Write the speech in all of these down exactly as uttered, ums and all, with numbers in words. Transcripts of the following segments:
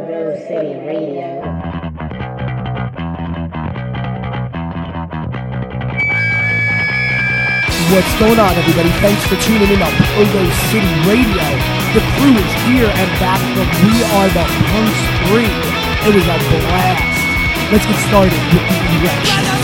Pogo City Radio. What's going on, everybody? Thanks for tuning in on Pogo City Radio. The crew is here and back from We Are the Punks three. It was a blast. Let's get started with the erection.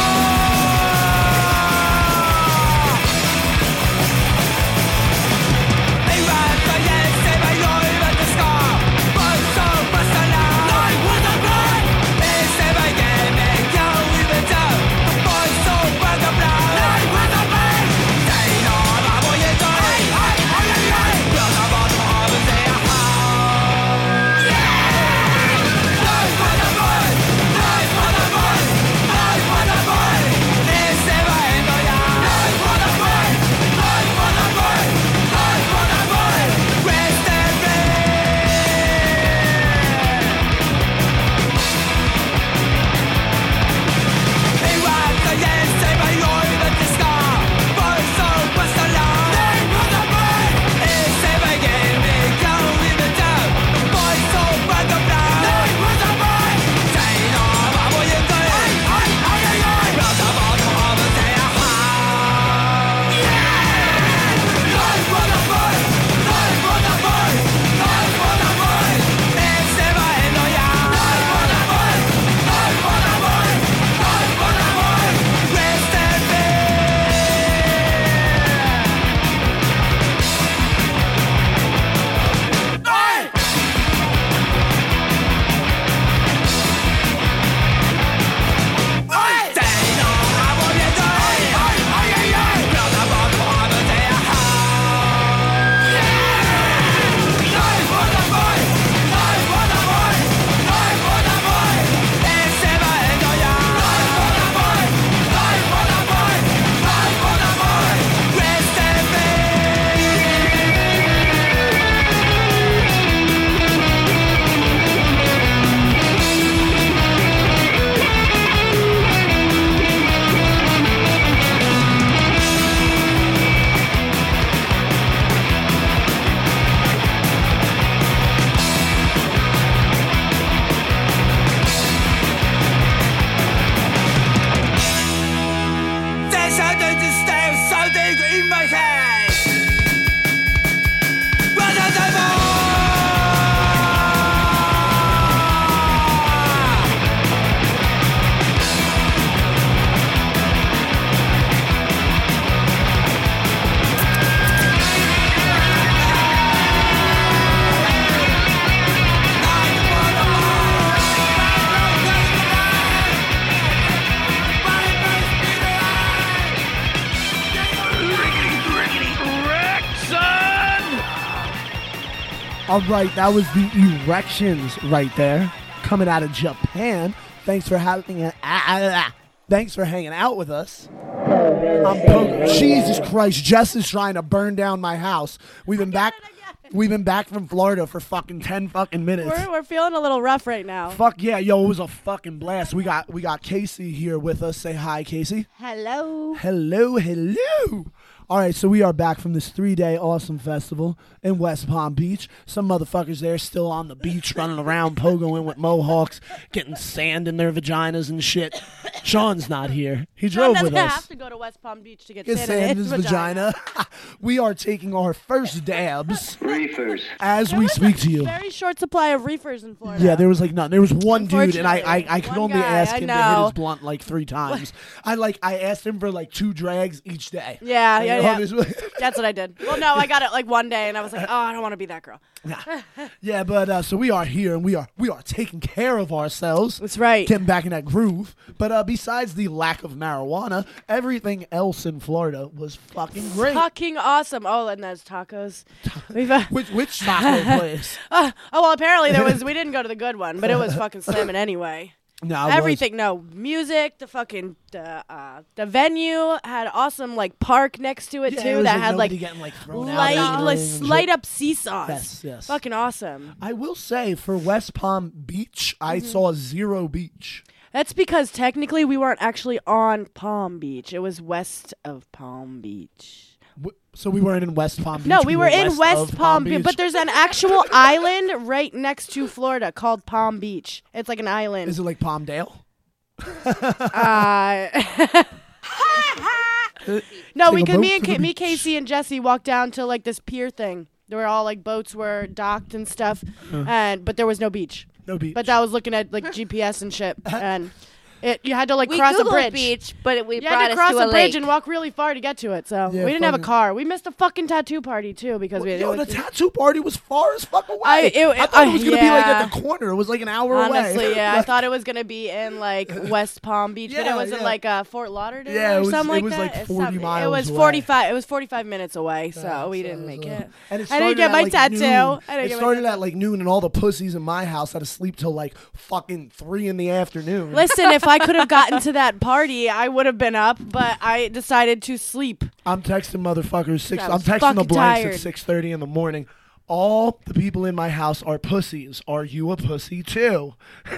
All right, that was the Erections right there, coming out of Japan. Thanks for having a, ah, ah, ah. Thanks for hanging out with us. I'm po- Jesus Christ, Jess is trying to burn down my house. We've been back. We've been back from Florida for fucking ten fucking minutes. We're, we're feeling a little rough right now. Fuck yeah, yo, it was a fucking blast. We got we got Casey here with us. Say hi, Casey. Hello. Hello, hello. All right, so we are back from this three-day awesome festival in West Palm Beach. Some motherfuckers there still on the beach running around, pogoing with mohawks, getting sand in their vaginas and shit. Sean's not here. He drove Sean with doesn't us. have to go to West Palm Beach to get, Get sand, sand in his, his vagina. vagina. We are taking our first dabs Reefers. as There we was speak a to you. Very short supply of reefers in Florida. Yeah, there was like none. There was one dude, and I, I, I could Unfortunately, only one guy, ask I him to hit know. his blunt like three times. I like I asked him for like two drags each day. Yeah, And yeah, all yeah. this- That's what I did. Well, no, I got it like one day, and I was like, oh, I don't want to be that girl. Yeah, but uh, so we are here, and we are we are taking care of ourselves. That's right. Getting back in that groove. But uh, besides the lack of marijuana, everything else in Florida was fucking great. Fucking awesome. Oh, and there's tacos. We've uh, Which which taco place? uh, oh well, apparently there was. We didn't go to the good one, but it was fucking slamming anyway. No, it Everything, no music. The fucking the uh, the venue had awesome like park next to it Yeah, too. it was that like had like nobody getting, like, thrown out light, of the like ring and light shit. up seesaws. Yes, yes. Fucking awesome. I will say for West Palm Beach, I Mm-hmm. saw zero beach. That's because technically we weren't actually on Palm Beach. It was west of Palm Beach. W- So we weren't in West Palm Beach. No, we were in west West of Palm Beach, Beach. but there's an actual island right next to Florida called Palm Beach. It's like an island. Is it like Palmdale? Uh, no, we Take a could. Me boat and to the Ca- me, beach. Casey, and Jesse walked down to like this pier thing, where all like boats were docked and stuff, and but there was no beach. No beach. But that was looking at like G P S and shit, and it you had to like We cross a Googled bridge. beach, but it, we You brought had to us cross to a a bridge lake. and walk really far to get to it. So Yeah, we didn't have a fucking- car. We missed a fucking tattoo party too because we. Yo, it the was, tattoo party was far as fuck away. I- I, it- thought I- it was gonna be like yeah. at the corner. It was like an hour Honestly, away. yeah, I Like, thought it was gonna be in like West Palm Beach, but Yeah, it was in yeah. like uh, Fort Lauderdale Yeah, it or was- something it like was, that. like, It's forty something- It miles was away. forty-five. It was forty-five minutes away, so Yeah, we so didn't it make was, it. uh, And it I didn't started get at, my like, tattoo. noon. I didn't It get my started tattoo. at like noon, and all the pussies in my house had to sleep till like fucking three in the afternoon. Listen, if I could have gotten to that party, I would have been up, but I decided to sleep. I'm texting motherfuckers six. I I'm was texting the fucking blanks tired. at six thirty in the morning. All the people in my house are pussies. Are you a pussy too?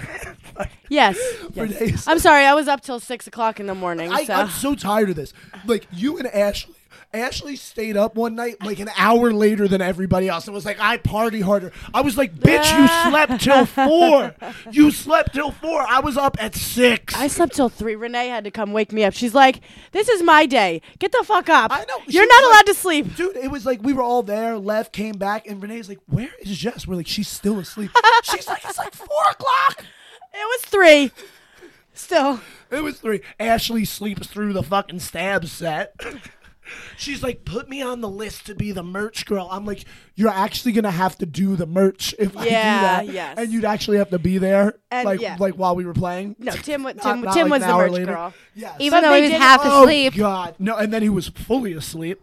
Yes. For yes. days. I'm sorry, I was up till six o'clock in the morning. I, so. I'm so tired of this. Like you and Ashley. Ashley stayed up one night like an hour later than everybody else and was like, I party harder. I was like, bitch, you slept till four. You slept till four. I was up at six. I slept till three. Renee had to come wake me up. She's like, "This is my day. Get the fuck up. I know. She You're was not like- allowed to sleep." Dude, it was like we were all there, left, came back, and Renee's like, where is Jess? We're like, she's still asleep. She's like, it's like four o'clock. It was three. Still. It was three. Ashley sleeps through the fucking stab set. She's like, put me on the list to be the merch girl. I'm like, you're actually gonna have to do the merch if I do Yeah, that. yes. And you'd actually have to be there, And, like, yeah. like while we were playing. No, Tim. wa- Not- Tim. not Tim like was an the hour merch later. girl. Yes. Even But though they he was did- half Oh asleep. God, no! And then he was fully asleep.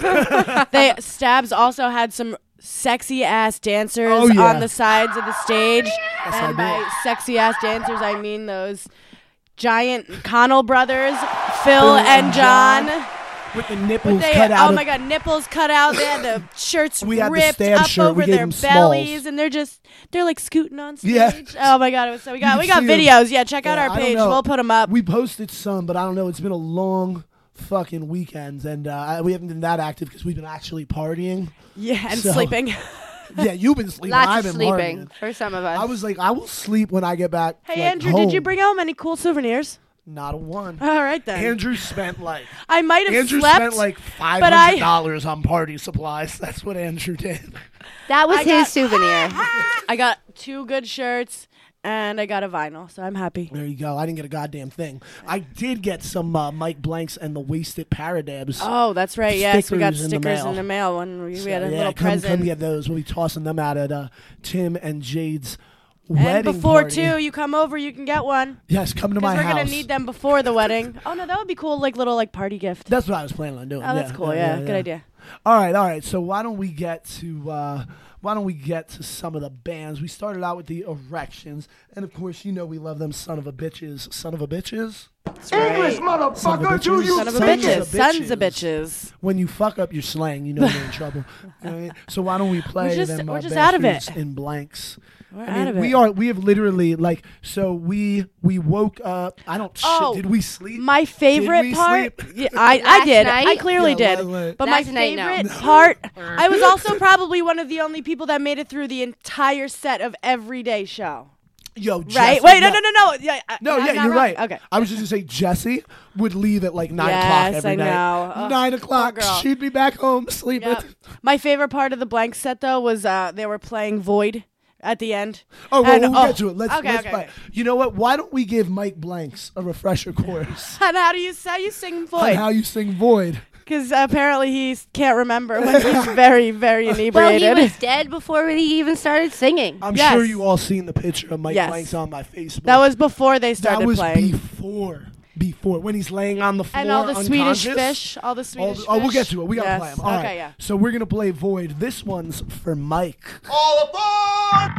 They Stabs also had some sexy ass dancers Oh, yeah. on the sides of the stage, I and did. by sexy ass dancers, I mean those giant Connell brothers, Phil, Phil and and John. John. With the nipples They, cut out. oh of- my god, nipples cut out. They had the shirts We had the ripped Stab up shirt. over We gave their them bellies, smalls. and they're just they're like scooting on stage. Yeah. Oh my god, it was so we got You we can got see 'em. videos. Yeah, check out Yeah, our I don't page. know. We'll put them up. We posted some, but I don't know. It's been a long fucking weekend, and uh, we haven't been that active because we've been actually partying. yeah, and So- sleeping. Yeah, you've been sleeping. Lots I've of been sleeping partying. for some of us. I was like, I will sleep when I get back. Hey like, Andrew, home. did you bring home any cool souvenirs? Not a one. All right then. Andrew spent like I might have Andrew slept. spent like five but hundred I- dollars on party supplies. That's what Andrew did. that was I his got- souvenir. I got two good shirts and I got a vinyl, so I'm happy. There you go. I didn't get a goddamn thing. I did get some uh, Mike Blanks and the Wasted Paradabs. Oh, that's right. Yes, we got Stickers in the stickers mail. in the mail when we, So, we had a yeah, little come, present. Come get those. We'll be tossing them out at uh, Tim and Jade's and wedding before party. too, you come over, you can get one. Yes, come to Because my we're house. gonna need them before the wedding. Oh no, that would be cool, like little like party gift. That's what I was planning on doing. Oh, that's yeah, cool. Yeah, good idea. All right, all right. So why don't we get to uh, why don't we get to some of the bands? We started out with the Erections, and of course, you know we love them. Son of a bitches, son of a bitches. English, Son of a motherfucker, do bitches. you Son of a Sons bitches, of sons of bitches. bitches. When you fuck up your slang, you know you're in trouble. All right? So why don't we play just- them? we're uh, just out of it. bastards in blanks. We're I out mean, of it. we are. We have literally like. So we we woke up. I don't. Oh, shit, did we sleep? My favorite we part. sleep? Yeah, I, I Last did. night? I clearly Yeah, did. last night. But Last my night, no. favorite part. I was also probably one of the only people that made it through the entire set of Everyday Show. Yo, Right? Jesse, Wait, no, no, no, no. Yeah, I- No, I'm yeah, not you're wrong. right. Okay. I was just gonna say Jessie would leave at like nine Yes, o'clock every I night. know. Ugh, Nine o'clock, poor girl. she'd be back home sleeping. Yep. My favorite part of the blank set though was uh, they were playing Void at the end. Oh, well, And- we'll oh, get to it. Let's okay, let's okay, play. okay. You know what? Why don't we give Mike Blanks a refresher course And how do you how you sing on Void? how you sing Void? Because apparently he can't remember when he's very very Well, he inebriated. was dead before he even started singing. I'm Yes. sure you all seen the picture of Mike Yes. Blanks on my Facebook. That was before they that started was playing. before before when he's laying on the floor And all the Swedish unconscious. fish, all the All Swedish the- oh, we'll fish. get to it. We gotta Yes. play 'em. All okay, right. yeah. So we're gonna play Void. This one's for Mike. All aboard!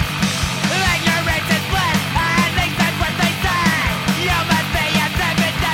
Ignorance is bliss, at least that's what they say. You must be a seven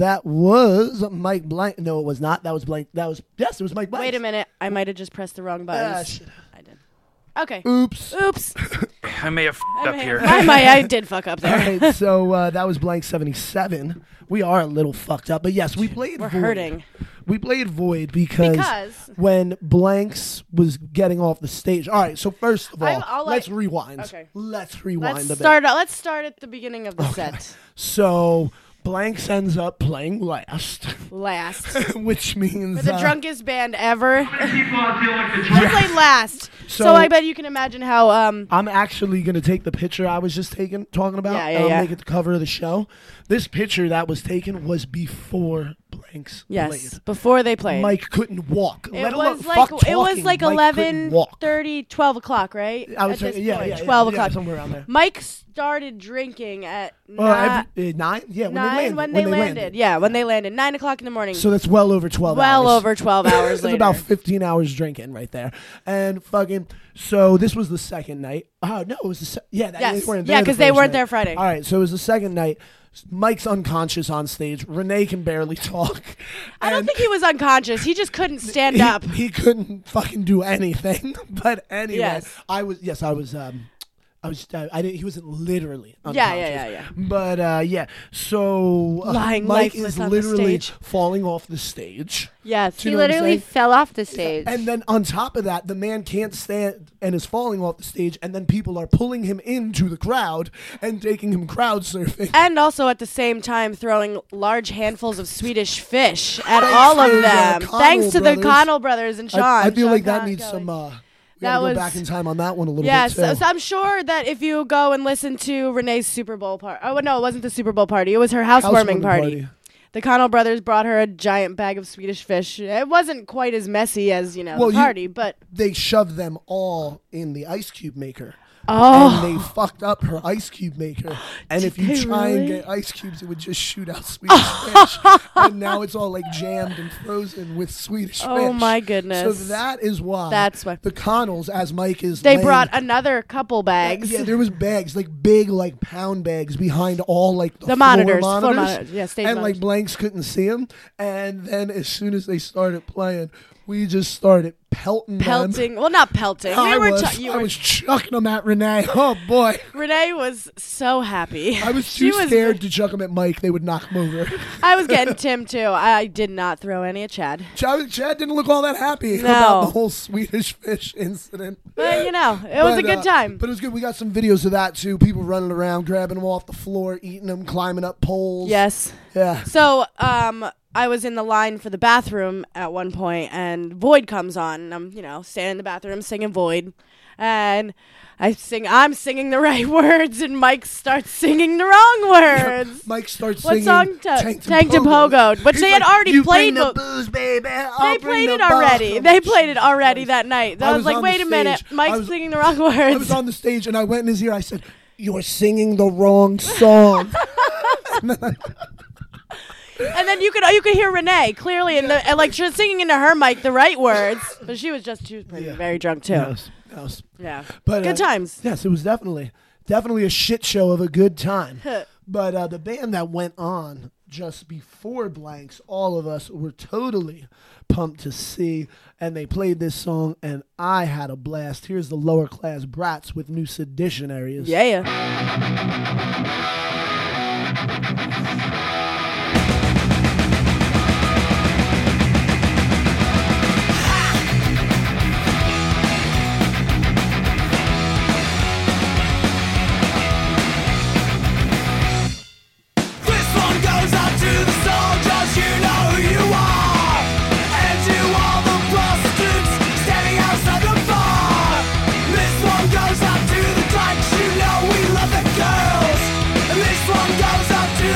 That was Mike Blank. No, it was not. That was Blank. That was yes, it was Mike Blank. Wait a minute. I might have just pressed the wrong Ah, buttons. shit. I did. Okay. Oops. Oops. I may have f***ed up I, here. I, might- I did fuck up All there. right, so uh, that was Blank seventy-seven. We are a little fucked up, but yes, we played We're Void. hurting. We played Void because, Because- when Blanks was getting off the stage. All right, so first of all, I'm- I'll let's let- rewind. Okay. Let's rewind Let's a bit. start. Let's start at the beginning of the set. So Blanks ends up playing last, Last. which means The uh, drunkest band ever. People I feel like the They played last. So, So- I bet you can imagine how. Um. I'm actually going to take the picture I was just taking, talking about. Yeah, yeah, and I'll yeah. make it the cover of the show. This picture that was taken was before Blanks Yes. played. Before they played. Mike couldn't walk. It let alone was like fuck it was talking. like Mike couldn't eleven walk. thirty, twelve o'clock, right? I was At this saying, yeah, point, yeah, yeah, twelve yeah, o'clock. somewhere around there. Mike started drinking at Uh, ni- every, uh, nine? Yeah, when nine they landed. when they landed. Yeah, when they landed, nine o'clock in the morning. So that's well over twelve well hours. over twelve hours It's later. about fifteen hours drinking right there. And fucking, so this was the second night. Oh, no, it was the se- yeah, that, Yes. they weren't Yeah, there the 'cause they first weren't night. there Friday. All right, so it was the second night. Mike's unconscious on stage. Renee can barely talk. I don't And think he was unconscious. He just couldn't stand he, up. He couldn't fucking do anything. But anyway, Yes. I was, yes, I was, um, I was, uh, I didn't, he wasn't literally Yeah, unconscious. yeah, yeah, yeah. But, uh, yeah, so uh, Lying Mike lifeless is on the literally stage. falling off the stage. Yes. Do He you know what I'm literally saying? fell off the stage. And then on top of that, the man can't stand and is falling off the stage, and then people are pulling him into the crowd and taking him crowd surfing. And also at the same time throwing large handfuls of Swedish fish at Thanks all to of the them. Connell Thanks to the brothers. Connell brothers and Sean. I, I feel Sean like that Con- needs Kelly. some. Uh, we That gotta was- go back in time on that one a little Yes, bit too. so, so I'm sure that if you go and listen to Renee's Super Bowl party, oh no, it wasn't the Super Bowl party. It was her housewarming Housewarming party. The Connell brothers brought her a giant bag of Swedish fish. It wasn't quite as messy as you know Well, the you- party, but They shoved them all in the ice cube maker. oh, And they fucked up her ice cube maker. And if you they try and really? get ice cubes, it would just shoot out Swedish fish. And now it's all like jammed and frozen with Swedish oh fish. my goodness. So that is why That's why the Connells, as Mike is they laying- brought another couple bags. Yeah, there was bags, like big, like pound bags behind all like the, The floor monitors, floor monitors. monitors, yeah, stage and monitors. like Blanks couldn't see them. And then as soon as they started playing, we just started pelting them. pelting. Well, not pelting. I we were. was, chu- you I were was chucking them at Renee. Oh boy, Renee was so happy. I was She too was- scared to chuck them at Mike. They would knock him over. I was getting Tim too. I did not throw any at Chad. Chad, Chad didn't look all that happy No. about the whole Swedish fish incident. But you know, it was a But, good uh, time. But it was good. We got some videos of that too. People running around, grabbing them off the floor, eating them, climbing up poles. Yes. Yeah. So, um, I was in the line for the bathroom at one point, and Void comes on, and I'm, you know, standing in the bathroom singing Void, and I sing, I'm singing the right words, and Mike starts singing the wrong words. Mike starts What singing song? Ta- Tanked Tanked and Pogo. Pogoed, which He's they had like, already "You played, bring the but- booze, baby. I'll They bring played the it already. bottom." They played it already Jesus that night. I I was was like, on wait the a minute, stage. Mike's I was- singing the wrong I was words. on the stage and I went in his ear. I said, "You're singing the wrong song." And then you could you could hear Renee clearly in the and like she was singing into her mic the right words, but she was just she was pretty, Yeah. very drunk too. Yes, yes. Yeah, But, good uh, times. Yes, it was definitely, definitely a shit show of a good time. But uh, the band that went on just before Blanks, all of us were totally pumped to see, and they played this song, and I had a blast. Here's the Lower Class Brats with New Seditionaries. Yeah. This one goes out to the soldiers, you know who you are, and to all the prostitutes standing outside the bar. This one goes out to the dykes, you know we love the girls, and this one goes out to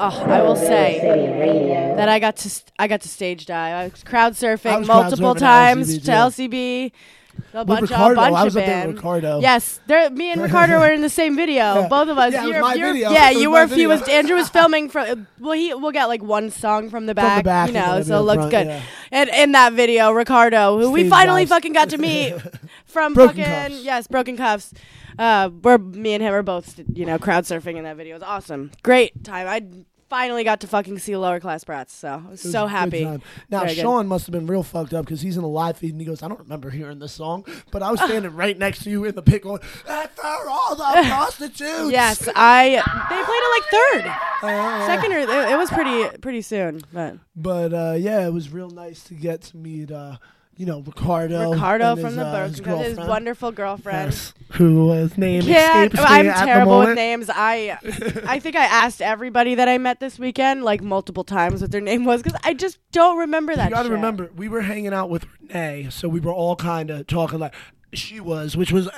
Oh, I will say that I got to st- I got to stage dive. I was crowd surfing I was crowd multiple surfing at times L C B, to L C B. A bunch, Ricardo, a bunch I was of up there with band. Ricardo. Yes, there, me and Ricardo were in the same video. Yeah. Both of us. Yeah, it was You're- my you're- video. Yeah, It was you my were. He was. video. Andrew was filming from. Well, he we'll get like one song from the back. the back you and know, then so it up looks front, good. yeah. And in that video, Ricardo, who we Stage finally dives. fucking got to meet from Broken fucking Cuffs. yes, Broken Cuffs. Uh, where me and him are both, you know, crowd surfing in that video. It was awesome. Great time. I finally got to fucking see Lower Class Brats, so I was It was a so good happy. time. Now, Very good. Sean must have been real fucked up because he's in the live feed and he goes, I don't remember hearing this song, but I was standing right next to you in the pit going, and for all the prostitutes. Yes, I. They played it like third, Uh, second, or it, it was pretty pretty soon. But But uh, yeah, it was real nice to get to meet, uh, you know, Ricardo. Ricardo and from his, the uh, Broken his Cuffs, his girlfriend. wonderful girlfriend. Yes, who his name Can't, escapes me I'm at the terrible with moment. names. I I think I asked everybody that I met this weekend like multiple times what their name was because I just don't remember that. You got to shit. remember, we were hanging out with Renee, so we were all kind of talking like she was, which was.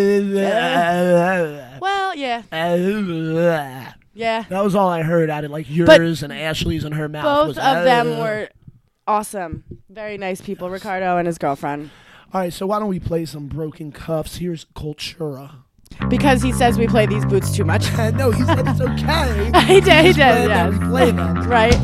Well, yeah, That yeah. was all I heard out of like yours and Ashley's in her mouth. Both was, of them "Uh." were awesome, very nice people. Ricardo and his girlfriend. All right, so why don't we play some Broken Cuffs? Here's Cultura. Because he says we play these boots too much. And no, he said it's okay. He did, he He's did, glad that yes. we play them. Right?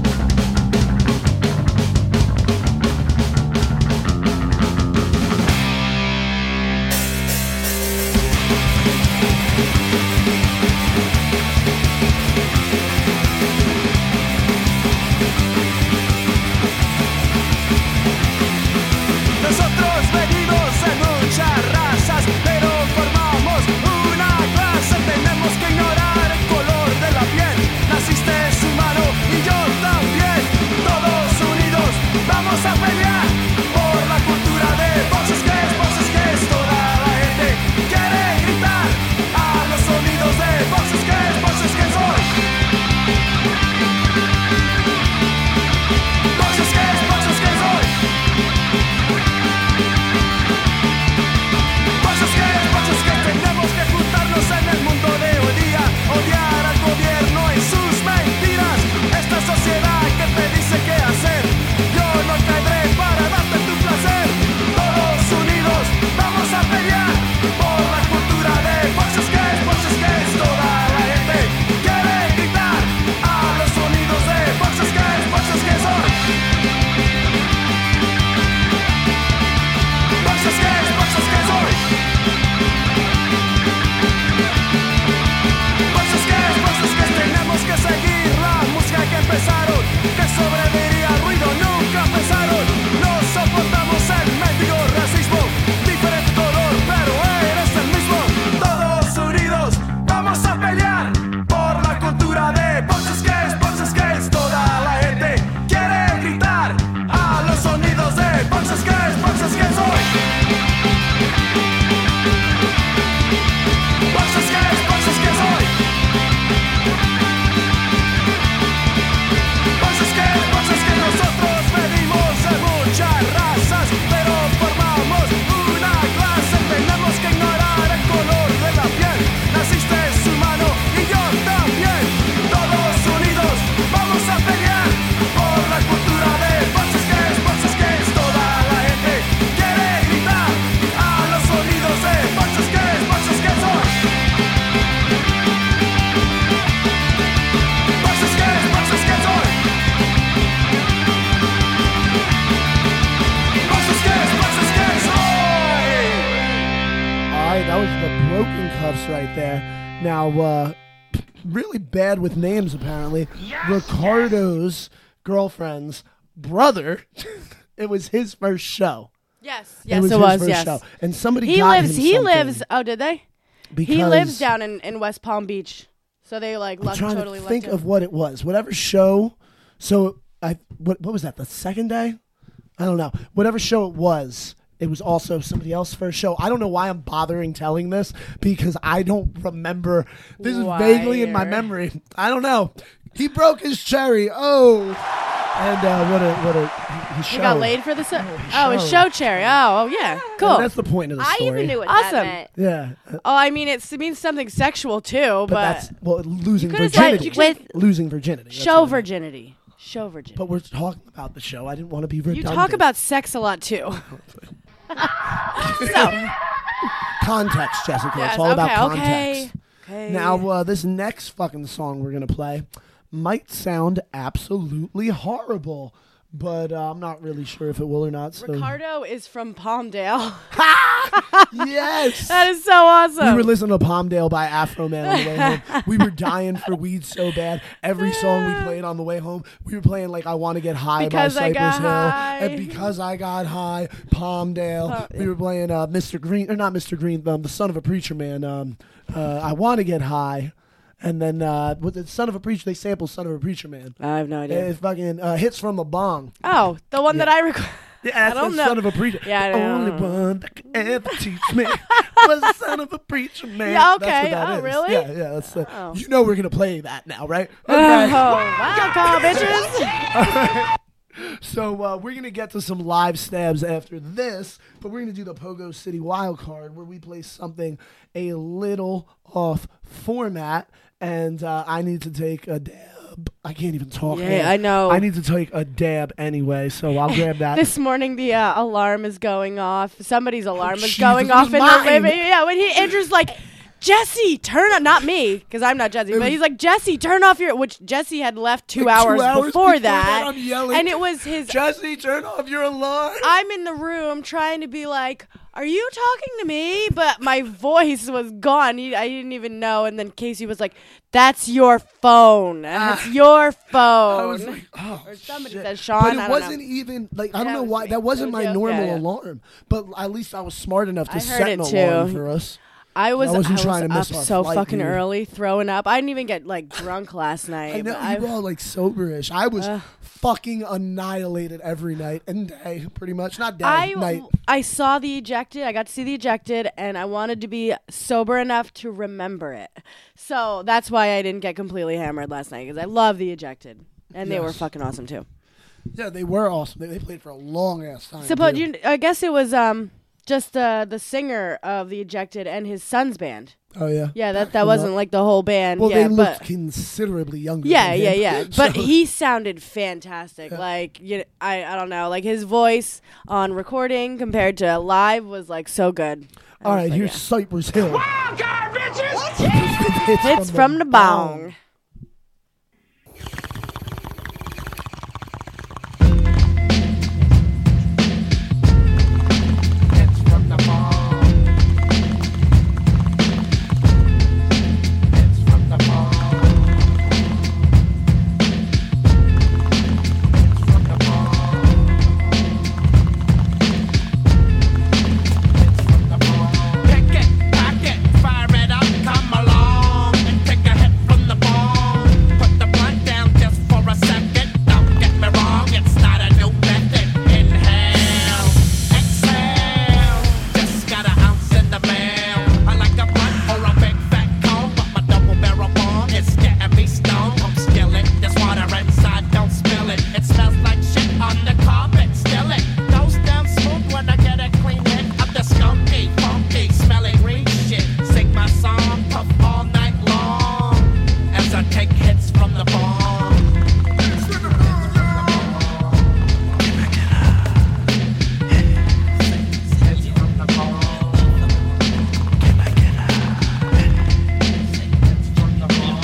Nosotros venimos en muchas razas, pero formamos una clase. Tenemos que ignorar el color de la piel. Naciste humano y yo también. Todos unidos vamos a pelear por la cultura de voces que es, voces que es. Toda la gente quiere gritar a los sonidos de voces que es, voces que soy. Voces que es, voces que soy. Voces que, voces que tenemos que juntarnos en el mundo de hoy día, odiar al gobierno y sus mentiras, esta sociedad que te dice qué hacer, yo no caeré para darte tu placer, todos unidos vamos a pelear por la cultura de voces que, voces que toda la gente quiere gritar a los sonidos de voces que, voces que son. Voces que, voces que soy. Voces que, voces que tenemos que seguir la música que empezaron, que sobreviviría al ruido, nunca pensaron. No soportamos el mendigo racismo, diferente color, pero eres el mismo. Todos unidos vamos a pelear por la cultura de voces que es, voces que es. Toda la gente quiere gritar a los sonidos de voces que es, voces que soy. Voces que es, voces que soy. Voces que es, voces que nosotros venimos de muchas razas, pero formamos una clase. Tenemos que ignorar el color de la piel. Naciste humano y yo también. Todos unidos vamos a pelear por la cultura de voces que es, voces que es. Toda la gente quiere gritar a los sonidos de voces que es, voces que soy. Voces que es, voces que soy. Voces que es, voces que soy. All right, that was the Broken Cuffs right there. Now, uh, really bad with names, apparently. Ricardo's girlfriend's brother. It was his first show. Yes, it yes, was it his was. first Yes, show. And somebody he got lives. him He something lives. Oh, did they? because He lives down in, in West Palm Beach, so they like I'm luck, trying totally to lucked think him. of what it was. Whatever show. So I what what was that? The second day? I don't know. Whatever show it was, it was also somebody else's first show. I don't know why I'm bothering telling this because I don't remember. This is vaguely in my Wire. memory. I don't know. He broke his cherry. Oh. And uh, what a what a his show. You got laid for the so- his oh, his show. show cherry. Oh, oh yeah, cool. And that's the point of the I story. even knew what Awesome. that meant. Yeah, uh, Oh, I mean it's, it means something sexual too, but, but, that's well losing could've said- virginity. you could've- With losing virginity. that's show what I meant. virginity. Show virginity. But we're talking about the show. I didn't want to be You redundant. talk about sex a lot too. context, Jessica. Yes, it's all about okay, context. okay. Okay. Now, uh, this next fucking song we're gonna play might sound absolutely horrible, but uh, I'm not really sure if it will or not. So. Ricardo is from Palmdale. Yes. That is so awesome. We were listening to Palmdale by Afro Man on the way home. We were dying for weed so bad. Every song we played on the way home, we were playing like I Want to Get High Because by I Cypress Got Hill. High. And Because I Got High, Palmdale. Oh, we were playing uh, Mister Green, or not Mister Green, um, the Son of a Preacher Man. Um, uh, I Want to Get High. And then uh, with the Son of a Preacher, they sample Son of a Preacher Man. I have no idea. It's fucking uh, Hits from the Bong. Oh, the one that I record. Yeah, that's don't the know. Son of a Preacher. Yeah, I the know. only one that could ever teach me was the Son of a Preacher Man. Yeah, That's okay. what that Oh, is. really? Yeah, yeah. That's uh, Oh. You know we're gonna play that now, right? Oh, Okay. wow, call, bitches. So uh, we're gonna get to some live stabs after this, but we're gonna do the Pogo City Wild Card, where we play something a little off format, and uh, I need to take a dab. I can't even talk. Yeah, man. I know. I need to take a dab anyway, so I'll grab that. This morning, the uh, alarm is going off. Somebody's alarm is Jesus, going it off was in mine. the living. Yeah, when he enters, like, Jesse, turn on. Not me, because I'm not Jesse, It but was- he's like, Jesse, turn off your. Which Jesse had left two, Like, two hours, hours before, before that, that, I'm yelling, and it was his. Jesse, turn off your alarm. I'm in the room trying to be like, "Are you talking to me?" But my voice was gone. He, I didn't even know. And then Casey was like, "That's your phone. That's your phone." I was like, oh, Or somebody shit. said Sean, But I it don't wasn't know. even like I That don't know was why me. that wasn't That was my you? normal Yeah, yeah. alarm. But at least I was smart enough to I set heard an it alarm too. for us. I was, I I wasn't was trying to up miss our so flight, fucking dude. early, throwing up. I didn't even get like drunk last night. I know but you I've- were all like soberish. I was Ugh. fucking annihilated every night and day, pretty much. Not day, I, night. I saw the ejected. I got to see the ejected, and I wanted to be sober enough to remember it. So that's why I didn't get completely hammered last night, because I love the ejected, and they were Yes. fucking awesome too. Yeah, they were awesome. They, they played for a long ass time. Suppose too. you. I guess it was um just uh, the singer of the ejected and his son's band. Oh yeah. Yeah, that that Well, wasn't like the whole band. Well, yeah, they looked but considerably younger. yeah, than yeah, him. yeah. But So- he sounded fantastic. Like you, I, I don't know. Like his voice on recording compared to live was like so good. I All was right, like, here's yeah. Cypress Hill. It's, It's from the bong. Pick it, pack it, fire it up, come along and take a hit from the ball. Put the blunt down just for a second. Don't get me wrong, it's not a new method. Inhale, exhale. Just got an ounce in the mail. I like a blunt or a big fat cone, but my double barrel bong is getting me stoned. I'm still it, there's water inside, don't spill it. It smells like shit on the carpet, still it. Goes down smooth when I get a clean hit of the skunky, funky, smelling green shit. Sing my song, puff all night long as I take hits from the bong. Hits from the bong. Hits from the bong.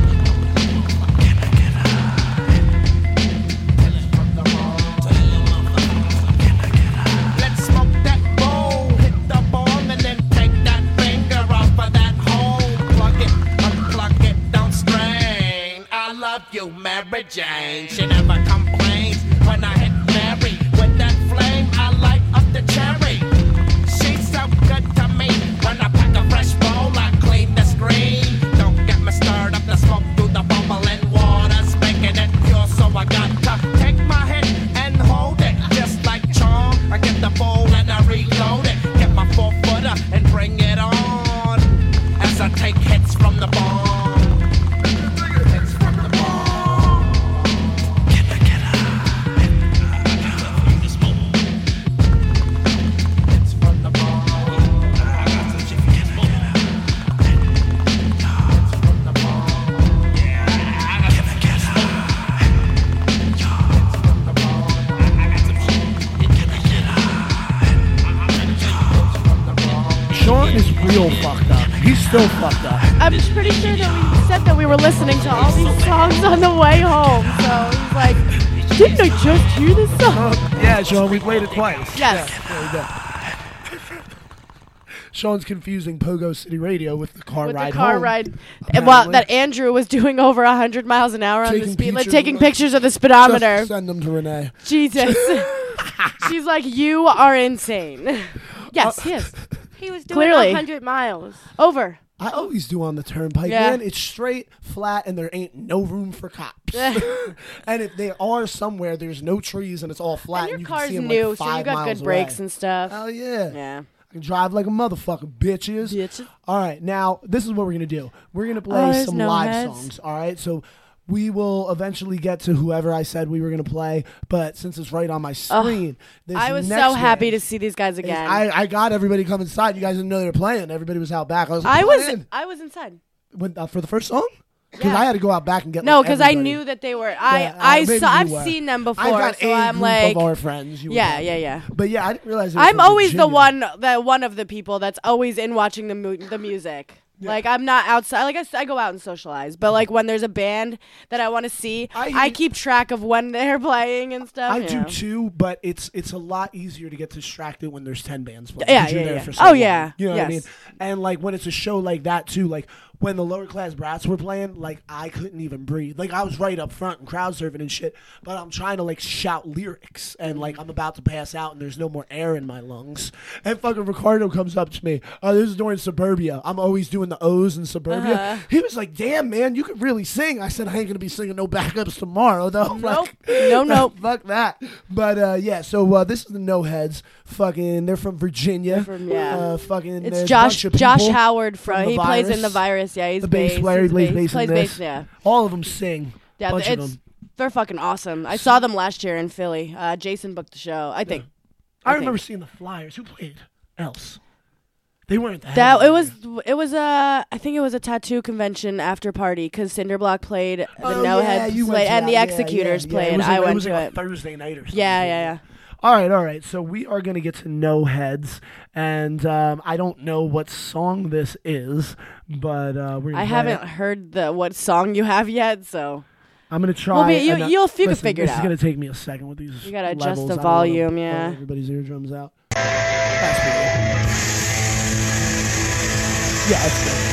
Let's smoke that bowl, hit the bong, and then take that finger off of that hole. Plug it, unplug it, don't strain. I love you, Mary Jane. She never complains when I hit Mary with that flame. I light up the cherry. She's so good to me. When I pack a fresh bowl, I clean the screen. Don't get me stirred up the smoke through the bubbling water's making it pure, so I got to take my hit and hold it just like charm. I get the bowl and I reload it. Get my four footer and bring it on as I take hits from the bong. Hits from the bong. Can I get up? still fucked up. I'm pretty sure that we said that we were listening to all these songs on the way home. So he's like, didn't I just hear this song? Yeah, Sean, we played it twice. Yes. Yeah, there we go. Sean's confusing Pogo City Radio with the car With ride the car home. ride. And Apparently. well, that Andrew was doing over one hundred miles an hour on the Taking speed limit, pictures taking of the- pictures of the Just speedometer. send them to Renee. Jesus. She's like, you are insane. Yes, Uh, yes. He was doing Clearly. one hundred miles. Over. I always do on the turnpike, Yeah. man. It's straight, flat, and there ain't no room for cops. And if they are somewhere, there's no trees and it's all flat. And your you car's can see 'em new, like so you five got miles good brakes away. and stuff. Hell yeah. Yeah. I can drive like a motherfucker, bitches. Bitches. All right, now this is what we're gonna do. We're gonna play Oh, there's some no live heads. songs. All right, so we will eventually get to whoever I said we were gonna play, but since it's right on my screen, this I was next so happy band to see these guys is- again. I, I got everybody come inside. You guys didn't know they were playing. Everybody was out back. I was. Like, I "Come was in." I was inside. When, uh, for the first song. Because Yeah. I had to go out back and get. No, like, because I everybody. knew that they were. I Yeah, uh, I maybe saw. you I've were. seen them before, I got so a I'm group like, of our friends. You were yeah, talking yeah, about. yeah. But yeah, I didn't realize. It was I'm from always the Virginia. one that one of the people that's always in watching the mu- the music. Like I'm not outside. Like I, s- I go out and socialize, but like when there's a band that I want to see, I- I, keep track of when they're playing and stuff. I you do know. too, but it's it's a lot easier to get distracted when there's ten bands playing. Yeah, 'cause you're yeah, there yeah. for so Oh, long. yeah. You know what I mean? Yes. And like when it's a show like that too, like when the Lower Class Brats were playing, like I couldn't even breathe. Like I was right up front and crowd surfing and shit, but I'm trying to like shout lyrics and like I'm about to pass out and there's no more air in my lungs. And fucking Ricardo comes up to me. Oh, this is during Suburbia. I'm always doing the O's in Suburbia. Uh-huh. He was like, "Damn, man, you could really sing." I said, "I ain't gonna be singing no backups tomorrow, though." Nope. Like, No, nope. Fuck that. But uh, yeah, so uh, this is the No Heads. Fucking, they're from Virginia. They're from- yeah. Uh, fucking, It's there's a Josh bunch of Josh people Howard from from. The He plays in Virus. the Virus. Yeah, he's The bass bass. player, he's he plays bass in plays this. bass. Yeah. All of them sing. Yeah, bunch of it's them. they're fucking awesome. I saw them last year in Philly. Uh, Jason booked the show. I think I, I remember think. seeing the Flyers. Who played else? They weren't the that it was headliners. it was a I think it was a tattoo convention after party because Cinderblock played the Oh, No yeah, Head you went played, to and that. the Yeah, Executors yeah, yeah. played. It was I like- went it was to like it. a Thursday night or something. Yeah, yeah, yeah. All right, all right. So we are going to get to No Heads, and um, I don't know what song this is, but uh, we're. I haven't heard the what song you have yet, so I'm gonna try. Well, but you- and, uh, you'll- you can listen, figure it this out. is gonna take me a second with these. You gotta adjust levels. the I don't wanna volume, blow yeah. Everybody's eardrums out. That's pretty good. Yeah, that's good.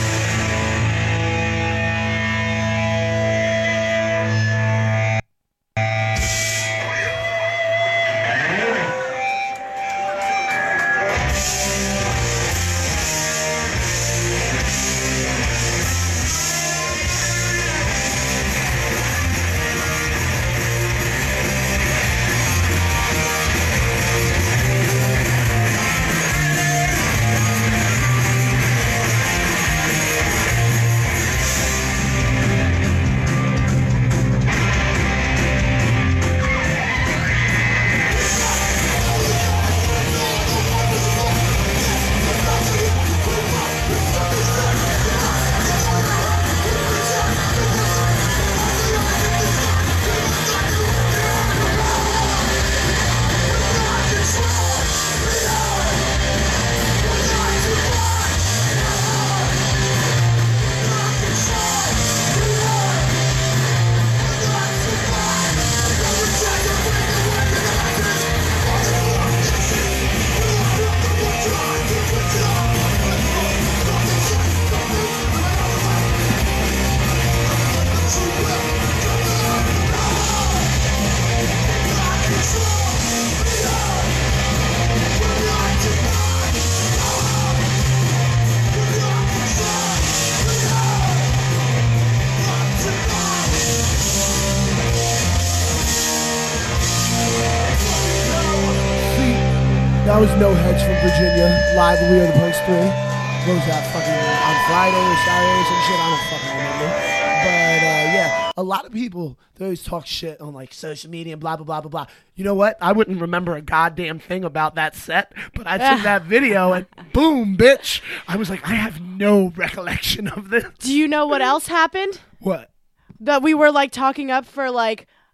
See, that was No Heads from Virginia, live at We Are the Punks three. What was that, fucking on Friday or Saturday or some shit? I don't fucking remember. But uh, yeah, a lot of people, they always talk shit on like social media and blah, blah, blah, blah, blah. You know what? I wouldn't remember a goddamn thing about that set, but I took that video and boom, bitch. I was like, I have no recollection of this. Do you know what else happened? What? That we were like talking up for like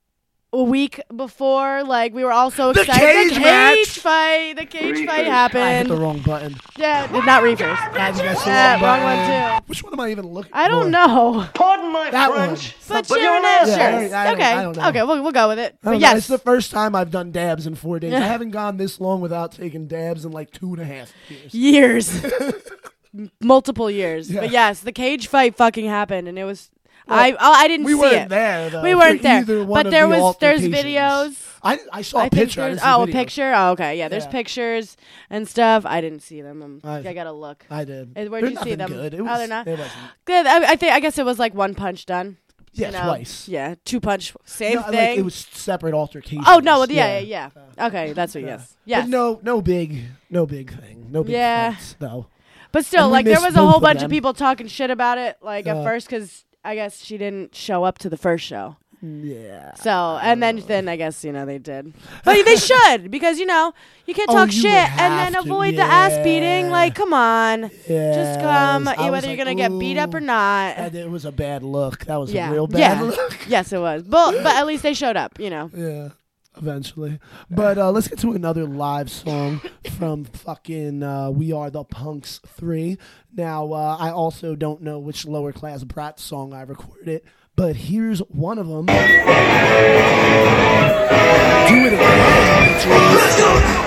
a week before, like we were all so The excited. cage the cage match! fight, the cage fight I hit the happened. wrong button. Yeah, not Reefers. That's that's the Yeah, wrong wrong button. one too. Which one am I even looking I don't for? know. Pardon my That French. one. But But you're you're not an sure. asshole. Yeah, I don't- okay, I don't know. okay, we'll we'll go with it. I don't But know. yes, It's the first time I've done dabs in four days. I haven't gone this long without taking dabs in like two and a half years. years, multiple years. Yeah. But yes, the cage fight fucking happened, and it was. Well, I oh, I didn't We see weren't it. there though. We for weren't there, either one but of there the was there's altercations. videos. I, I saw a I think picture. I there's- didn't see oh, a video. picture. Oh, okay, yeah. There's Yeah. pictures and stuff. I didn't see them. Um, I- I gotta look. I did. Uh, where'd They're you see nothing them? Good. It Oh, was, they're not? It wasn't. Good. I, I think. I guess it was like one punch done. Yeah, you know? twice. Yeah, two punch. Same No, like, thing. it was separate altercations. oh no. Yeah, yeah, yeah. Okay, that's what. Yeah. Yes. Yes. But no, no big, no big thing. No big Yeah. fights, though. But still, And we like there missed was a both whole of bunch them. of people talking shit about it, like Uh, at first, because I guess she didn't show up to the first show. Yeah. So, and then then I guess you know they did, but they should because you know you can't Oh, talk you shit would and then have to, avoid the ass yeah. beating. Like, come on, Yeah, just come, I yeah, was whether you're like, gonna get beat up or ooh. not. And it was a bad look. That was Yeah, a real bad yeah, look. yes, it was. But but at least they showed up, you know. Yeah, eventually. But uh, let's get to another live song from fucking uh, We Are the Punks three. Now, uh, I also don't know which Lower Class Brat song I recorded, but here's one of them. Do it again, bitches. Let's go!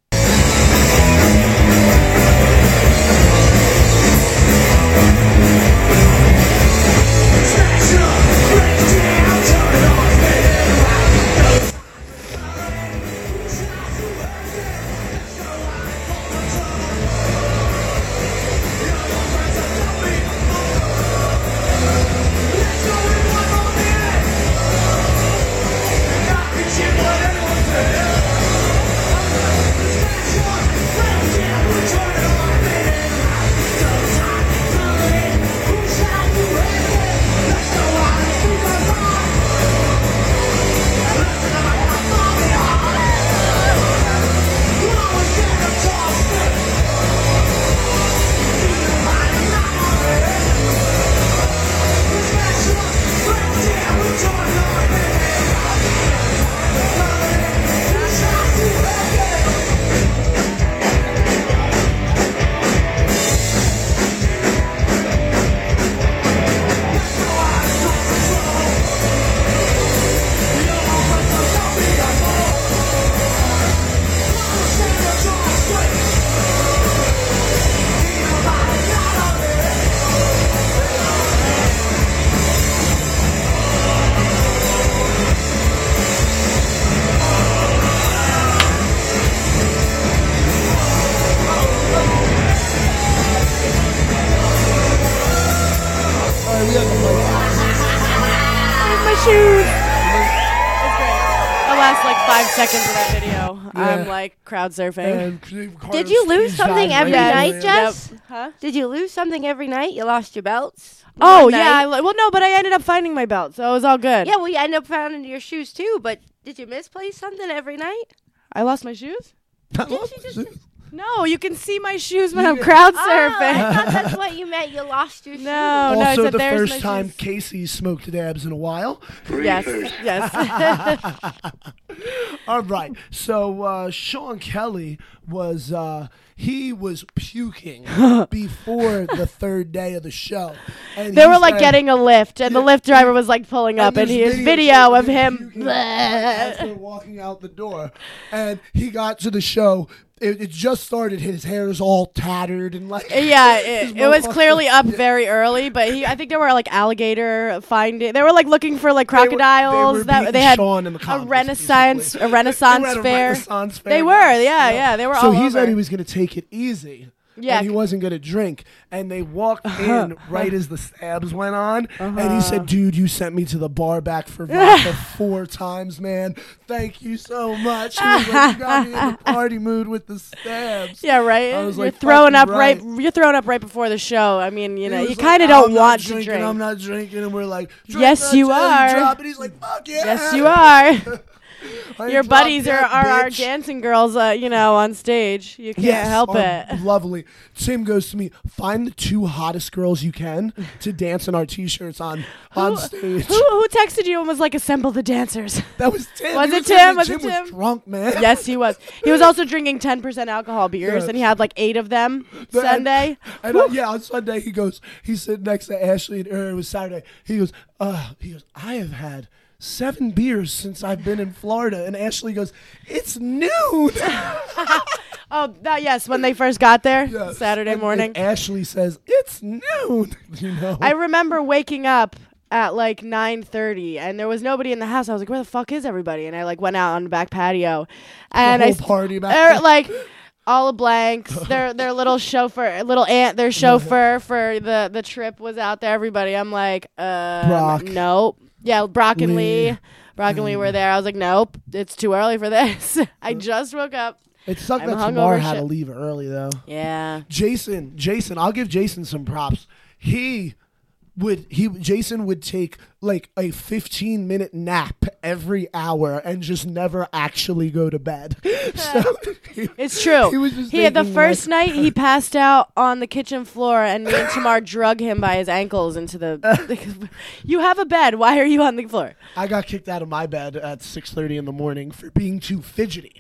My shoes. It's great. The last like five seconds of that video, I'm Yeah. like crowd surfing. And Did you lose Carter's something died every right night, away. Jess? Huh? Did you lose something every night? You lost your belts? Oh One yeah. I, night? li- well, no, but I ended up finding my belt, so it was all good. Yeah, well, you end up finding your shoes too, but did you misplace something every night? I lost my shoes. I Didn't love you just- this. No, you can see my shoes when I'm Yeah. crowd Oh, surfing. I thought that's what you meant. You lost your shoes. No, no, I Also, said the there's first my time shoes. Casey smoked dabs in a while. Yes, yes. All right. So uh, Sean Kelly was uh, he was puking before the third day of the show. And They he were like said- getting a lift, and the lift driver was like pulling up, and there's his video of him. puking as they're walking out the door, and he got to the show. It, it just started. His hair's all tattered and like Yeah, his it, it was mohawk- clearly up very early, but he, I think there were like alligator finding. They were like looking for like They were- they crocodiles were that beating they had Sean in the a Congress, renaissance, basically. a renaissance They were at a fair. Renaissance fair, They were, yes, yeah, yeah, they were So all he said over. he was going to take it easy. Yeah. And he wasn't going to drink. And they walked in right as the stabs went on. And he said, dude, you sent me to the bar back for vodka four times, man. Thank you so much. He was like, you got me in the party mood with the stabs. Yeah, right. I was You're like, throwing fucking up right. right. You're throwing up right before the show. I mean, you He know, was you like, kind of "I'm don't not want drinking, to drink. I'm not drinking. And we're like, drink Yes, that you till are. Drop. And he's like, fuck yeah. Yes, you are. I Your dropped buddies are, dead, are our bitch. dancing girls, uh, you know, on stage. You can't Yes, help are it. Lovely. Tim goes to me, find the two hottest girls you can to dance in our t-shirts on on stage. Who, who texted you and was like, assemble the dancers? That was Tim. Was He it saying Tim? that Was it Jim Tim? was drunk, man. Yes, he was. He was also drinking ten percent alcohol beers, Yes. and he had like eight of them The- Sunday. And uh, yeah, on Sunday he goes, he's sitting next to Ashley, or it was Saturday. He goes, uh, he goes, I have had seven beers since I've been in Florida. And Ashley goes, it's noon. Oh, that yes, when they first got there, Yes. Saturday And- morning. and Ashley says, it's noon. You know? I remember waking up at like nine thirty, and there was nobody in the house. I was like, where the fuck is everybody? And I like went out on the back patio, and whole I s- party back er, there. like all of blanks. their their little chauffeur, little aunt, their chauffeur for the the trip was out there. Everybody. I'm like, uh, Brock. nope. Yeah, Brock and Lee. Lee. Brock and Lee were there. I was like, nope, it's too early for this. I just woke up. It sucked I'm that hungover Tamar had shit. to leave early, though. Yeah. Jason, Jason, I'll give Jason some props. He would he Jason would take like a fifteen minute nap every hour and just never actually go to bed. So he- It's true. He was just He had the thinking, first like- night he passed out on the kitchen floor, and me and Tamar drug him by his ankles into the. You have a bed. Why are you on the floor? I got kicked out of my bed at six thirty in the morning for being too fidgety.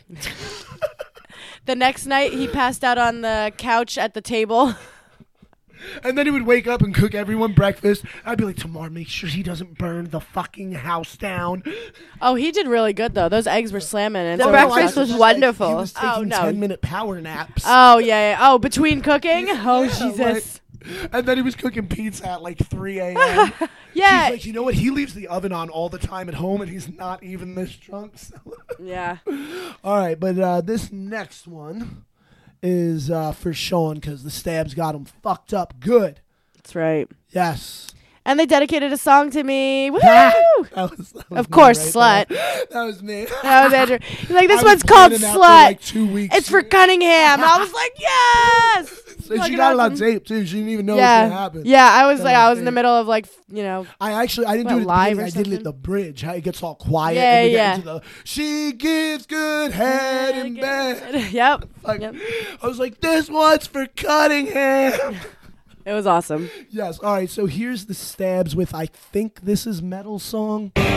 The next night he passed out on the couch at the table. And then he would wake up and cook everyone breakfast. I'd be like, Tamar, make sure he doesn't burn the fucking house down. Oh, he did really good though. Those eggs were slamming. And The so breakfast I- was just like, wonderful. he was taking Oh, no. ten minute power naps. Oh yeah, yeah. Oh, between cooking. Oh Yeah, Jesus. like- and then he was cooking pizza at like three a.m. Yeah. She's like, you know what? He leaves the oven on all the time at home, and he's not even this drunk. So. Yeah. All right, but uh, this next one is uh, for Sean because the stabs got him fucked up good. That's right. Yes. And they dedicated a song to me. Woo! that was, that was Of me course, right slut. there. That was me. That was Andrew. He's like, this I was one's called planning out for, Slut. like, two weeks. It's for Cunningham. I was like, yes. And Like, she it got it on happened. tape too. She didn't even know yeah. what was gonna happen. Yeah, I was That like, I was in the great. middle of like, f- you know, I actually I didn't What, do it at the live beginning. or I did it something? at the bridge. How it gets all quiet. Yeah, and we get yeah. into the, she gives good head in bed. Yep. Like, Yep. I was like, this one's for Cunningham. It was awesome. Yes. All right. So here's the stabs with I think this is metal song. You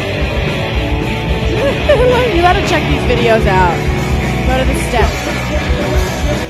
gotta check these videos out. Go to the steps.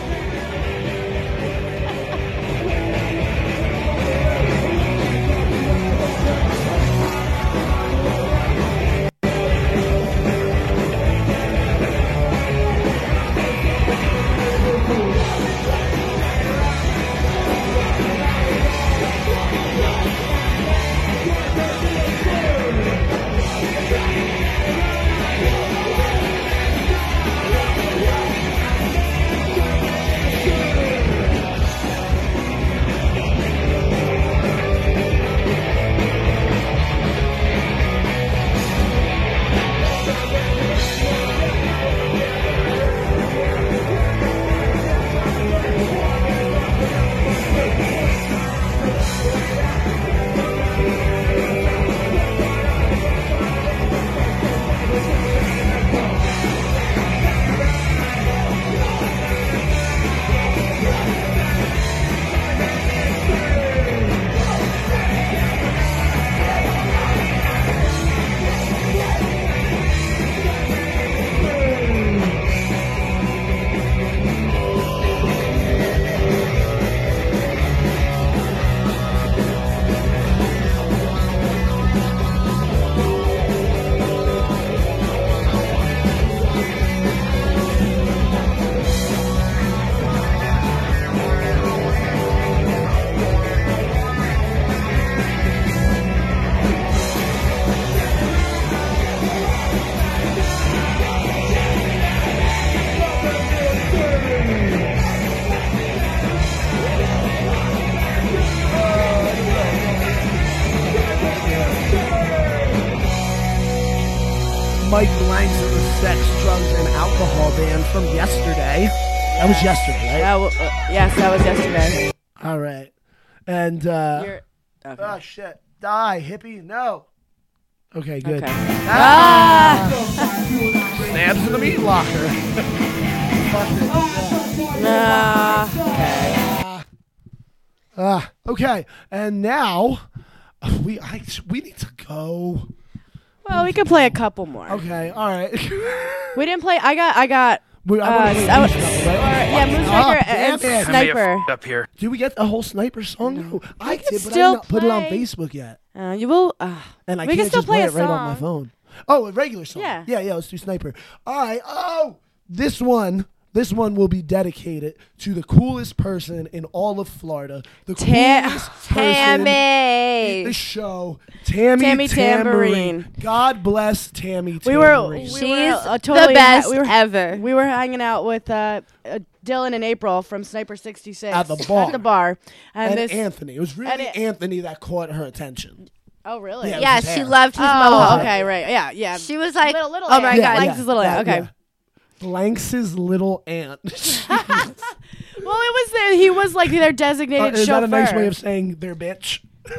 Mike Blanks and the Sex, Drugs, and Alcohol Band from yesterday. That was yesterday, right? Yeah, well, uh, yes, that was yesterday. All right. And, uh, You're, okay. oh, shit. Die, hippie. No. Okay, good. Okay. Ah! Ah, okay. And now we I, we need to go. Well, we could play a couple more. Okay, all right. We didn't play. I got. I got. We, I Uh, wanna hear s- I these w- stuff, right? or- yeah, Moonsmaker Ah, and damn it. I may have Sniper. f***ed up here. Did we get a whole sniper song? No, I can did, but I still did not put it on play- Facebook yet, Uh, you will. Uh, and I we can't can still just play play a it right on my song. phone. Oh, a regular song. Yeah. yeah, yeah. Let's do sniper. All right. Oh, this one. This one will be dedicated to the coolest person in all of Florida. The Ta- coolest person in Tammy. the show, Tammy, Tammy Tambourine. Tambourine. God bless Tammy We were- Tambourine. we She's were, uh, totally the best ha- we were- ever. we were hanging out with uh, uh, Dylan and April from Sniper sixty-six At the bar. At the bar, and, and this. Anthony. It was really and it- Anthony that caught her attention. Oh, really? Yeah. Yeah, his she hair. loved his Oh, mohawk. okay, right. Yeah, yeah. She was like, little, little oh my ant. God. Blanks' little ant. Okay. Blanks' little aunt. Well, it was the, he was like their Uh, designated is chauffeur. that a nice way of saying their bitch?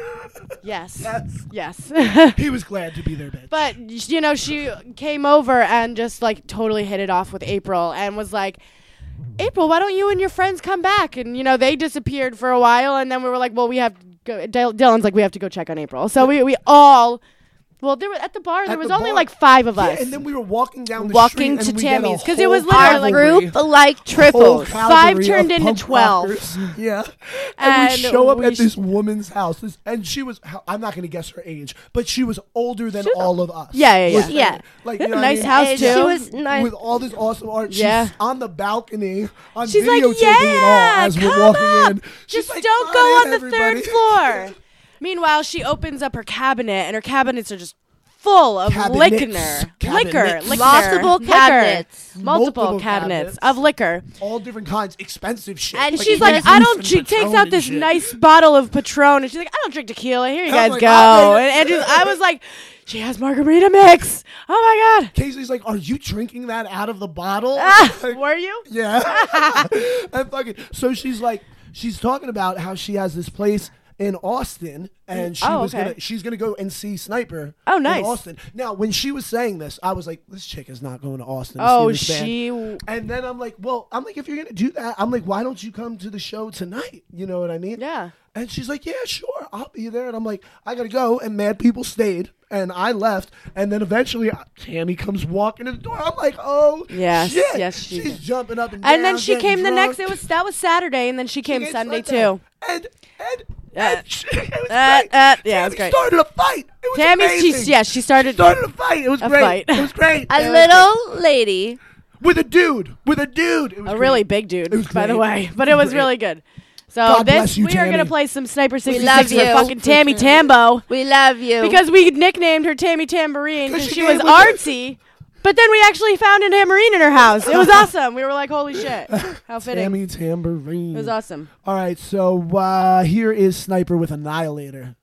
yes. Yes. Yes. He was glad to be their bitch. But you know, she came over and just like totally hit it off with April and was like, April, why don't you and your friends come back? And you know, they disappeared for a while, and then we were like, well, we have to go. Dil- Dylan's like, we have to go check on April. So we we all. Well, there were at the bar. There At was the only bar. like five of Yeah, us. and then we were walking down the Walking street to and we get a Tammy's, 'cause it was whole literally Our like- cavalry- group like whole triples. cavalry Five of turned into punk twelve. rockers. Yeah. And, we And show up we at sh- this woman's house. This, and she was, I'm not going to guess her age, but she was older than all of us. Yeah, yeah, yeah. Listen, Yeah. Like, you know what I Nice mean? house And too. She was nice. With all this awesome art. Yeah. She's on the balcony on She's like, videotaping yeah, it all as we're come walking up. in. She's Just like, don't "Come go in, on the everybody." third floor. Meanwhile, she opens up her cabinet, and her cabinets are just full of Cabinets. liquor, liquor, Cabinets. liquor, Multiple liquor. cabinets. multiple, Multiple cabinets, cabinets. of liquor. All different kinds, expensive shit. And Like she's you like, just- I don't. Juice She and takes Patron out and this shit. nice bottle of Patron, and she's like, I don't drink tequila. Here you I'm guys like, go. I'll And take it. Andrew, I was like, she has margarita mix. Oh my god. Casey's like, are you drinking that out of the bottle? Ah, Like, were you? yeah. and fucking, so she's like, she's talking about how she has this place in Austin, and she Oh, was okay. gonna, she's gonna go and see Sniper. Oh, in nice. Austin. Now, when she was saying this, I was like, this chick is not going to Austin. To Oh, see this band. she. And then I'm like, well, I'm like, if you're gonna do that, I'm like, why don't you come to the show tonight? You know what I mean? Yeah. And she's like, yeah, sure, I'll be there. And I'm like, I gotta go. And mad people stayed, and I left. And then eventually, uh, Tammy comes walking in the door. I'm like, oh, Yes, shit. yes, she she's did. jumping up and down. And then she getting came the drunk. next. It was that was Saturday, and then she She came came Sunday Sunday. too. And and, Uh, and she, it was uh, great. uh, yeah, it was Tammy great. started a fight. It was Tammy, amazing. she, yeah, she started. started a fight. It was A great. fight. It was great. A It was little lady. great. with a dude. With a dude. It was A great. really big dude, It was by the great. way, but it was Great. really good. So God this bless you, we are gonna Tammy. play some Sniper love sixty-six for you. fucking Tammy Tambo We love you. because we nicknamed her Tammy Tambourine because 'Cause she she was gave with artsy. But then we actually found a tambourine in her house. It was awesome. We were like, holy shit, how fitting. Tammy Tambourine. It was awesome. All right, so uh, here is Sniper with Annihilator.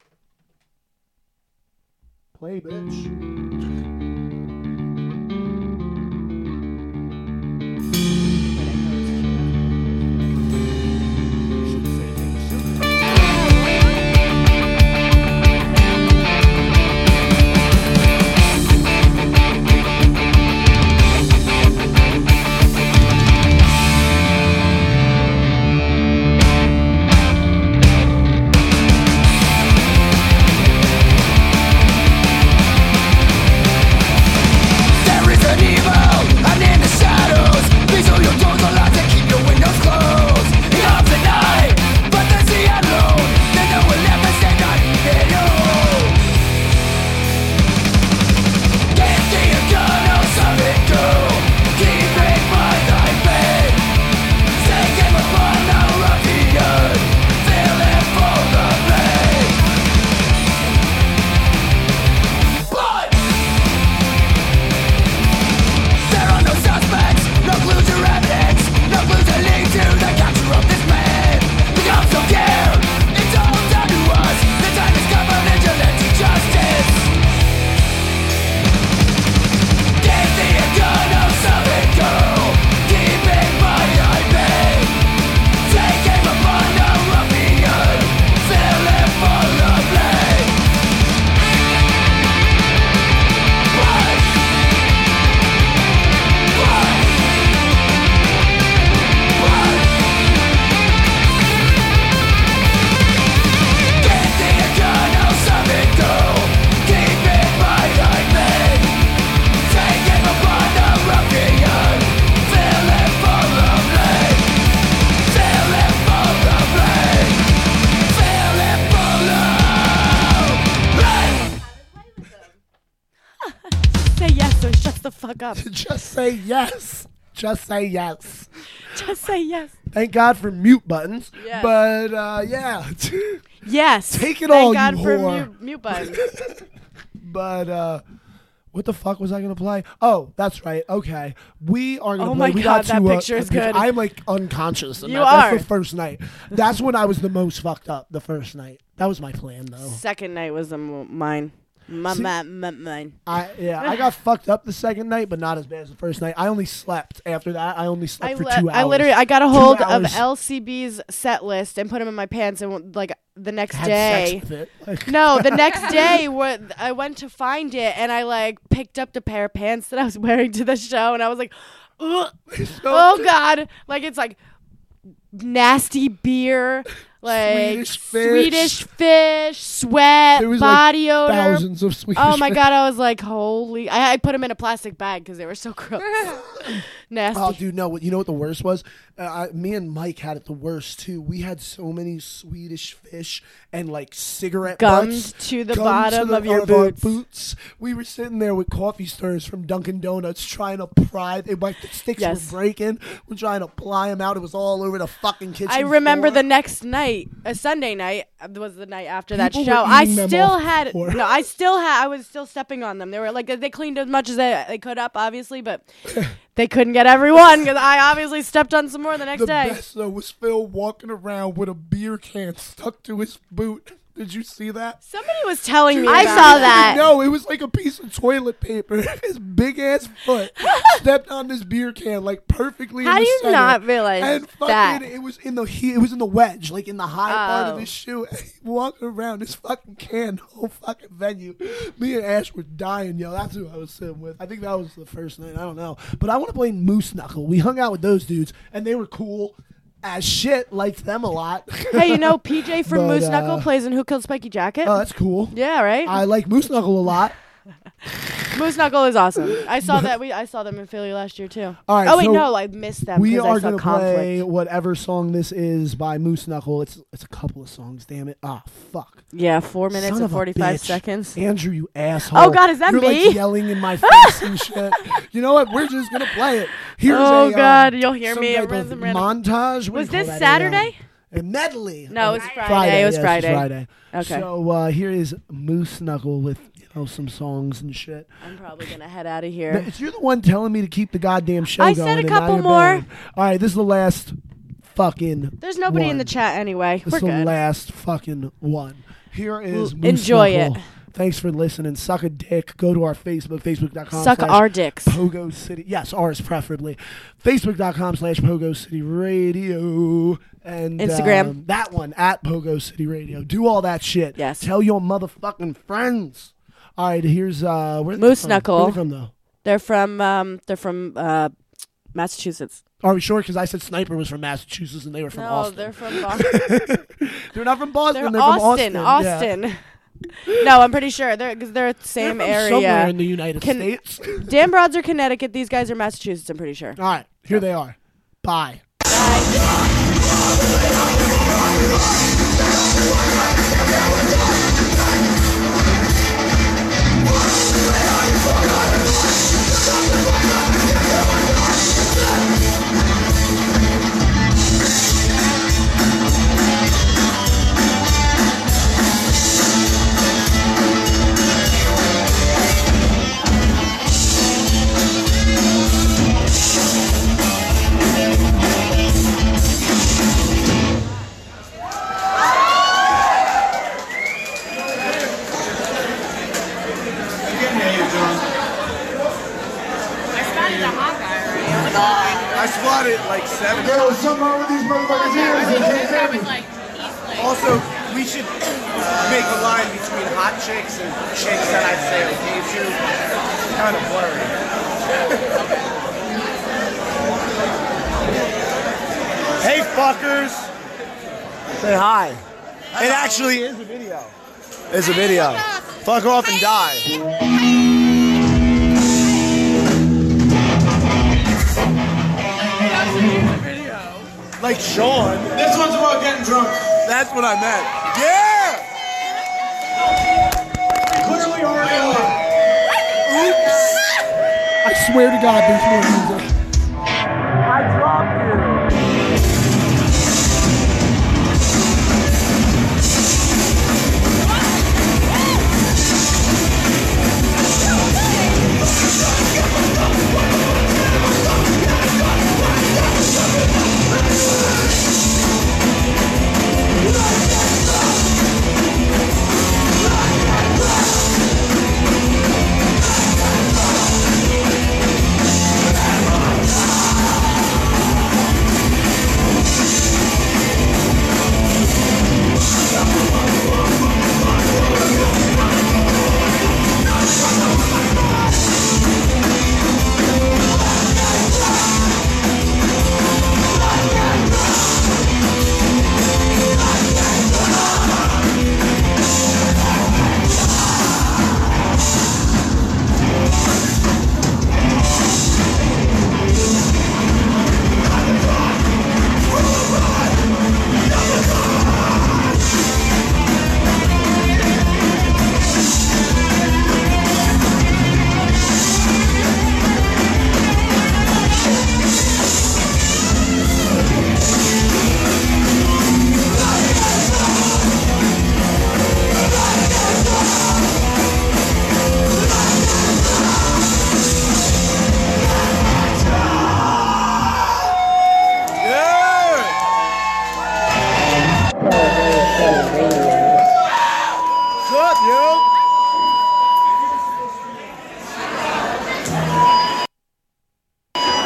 Play, bitch. Thank shuts the fuck up. Just say yes. Just say yes. Just say yes. Thank God for mute buttons. Yes. But, uh, yeah. Yes. Take it Thank all, God you for whore. mute, mute buttons. But, uh, what the fuck was I going to play? Oh, that's right. Okay. We are going to Oh play. my we God, got that to, uh, picture is a picture- good. I'm, like, unconscious. And You that, are. That's the first night. That's when I was the most fucked up, the first night. That was my plan, though. Second night was the m- mine. My, See- my, my, mine. I yeah, I got fucked up the second night, but not as bad as the first night. I only slept after that. I only slept I, for li- two hours. I literally I got a hold of hours. L C B's set list and put him in my pants and like the next had day. sex with it. Like, No, the next day what I went to find it and I like picked up the pair of pants that I was wearing to the show and I was like, Ugh, oh God, like it's like nasty beer, like Swedish fish. Swedish fish, sweat, There was, body like, odor. thousands of Swedish. Oh my fish. God, I was like, holy! I, I put them in a plastic bag because they were so gross, nasty. Oh, dude, no. What you know what the worst was? Uh, I, me and Mike had it the worst too. We had so many Swedish fish and like cigarette Gummed butts to the gummed bottom to the- of your our boots. boots. We were sitting there with coffee stirrers from Dunkin' Donuts trying to pry. It, like the sticks Yes. were breaking. We're trying to ply them out. It was all over the fucking kitchen. I remember floor. the next night, a Sunday night uh, was the night after that People show. were I eating them still off the had floor. no, I still had I was still stepping on them. They were like they cleaned as much as they, they could up, obviously, but they couldn't get everyone because I obviously stepped on some more the next The day. best though was Phil walking around with a beer can stuck to his boot. Did you see that? Somebody was telling me. I about saw it. that. No, it was like a piece of toilet paper. His big ass foot stepped on this beer can like perfectly. How in do the you center. not realize And fucking, that? it was in the he, it was in the wedge, like in the high part of Oh. his shoe. And he walking around this fucking can, the whole fucking venue. Me and Ash were dying, yo. That's who I was sitting with. I think that was the first night. I don't know, but I want to play Moose Knuckle. We hung out with those dudes, and they were cool as shit. Liked them a lot. Hey, you know, P J from But, Moose uh, Knuckle plays in Who Killed Spiky Jacket. Oh, that's cool. Yeah, right. I like Moose Knuckle a lot. Moose Knuckle is awesome. I saw that. We I saw them in Philly last year too. All right, oh wait, so no, I missed them. We 'cause I are saw going to conflict. play whatever song this is by Moose Knuckle. It's it's a couple of songs, damn it. Ah, fuck. Yeah, four minutes Son and of a forty-five bitch. seconds. Andrew, you asshole. Oh, God, is that You're me? like yelling in my face and shit. You know what? We're just going to play it. Here's Oh, a, um, God, you'll hear some me. type It of random- random- montage. What do Was you call this that? A, Saturday? um, A medley. No, of it was Friday. It was yes, Friday. Friday. Okay. So uh, here is Moose Knuckle with you know some songs and shit. I'm probably gonna head out of But here. it's you're the one telling me to keep the goddamn show I going. said a and couple now you're more. bad. All right, this is the last fucking. There's nobody in one. the chat anyway. This We're is the good. last fucking one. Here is L- Moose enjoy Knuckle. it. Thanks for listening. Suck a dick. Go to our Facebook, facebook.com Suck slash our dicks. Pogo City. Yes, ours preferably. Facebook.com slash Pogo City Radio. And Instagram. um, that one at Pogo City Radio. Do all that shit. Yes. Tell your motherfucking friends. All right, here's uh where Moose from? Knuckle. Where they from though? They're from um they're from uh Massachusetts. Are we sure? Because I said Sniper was from Massachusetts and they were from no, Austin. they're from Boston. They're not from Boston. they're They're, Austin. from Austin. Yeah. Austin. No, I'm pretty sure they're because they're the They're same from somewhere area. in the United Can- States. Dan Broads are Connecticut. These guys are Massachusetts. I'm pretty sure. All right, here they are. Bye. I swatted like seven. There's something wrong with these motherfuckers' ears. They can't hear me. Also, we should make a line between hot chicks and chicks that I'd say okay to. Kind of blurry. Hey, fuckers. Say hi. It actually is a video. It's a video. Fuck off and die. Like Sean. This one's about getting drunk. That's what I meant. Yeah! Clearly already are. Oops! I swear to God, there's more music. I dropped you.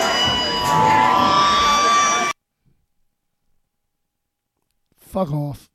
Fuck off.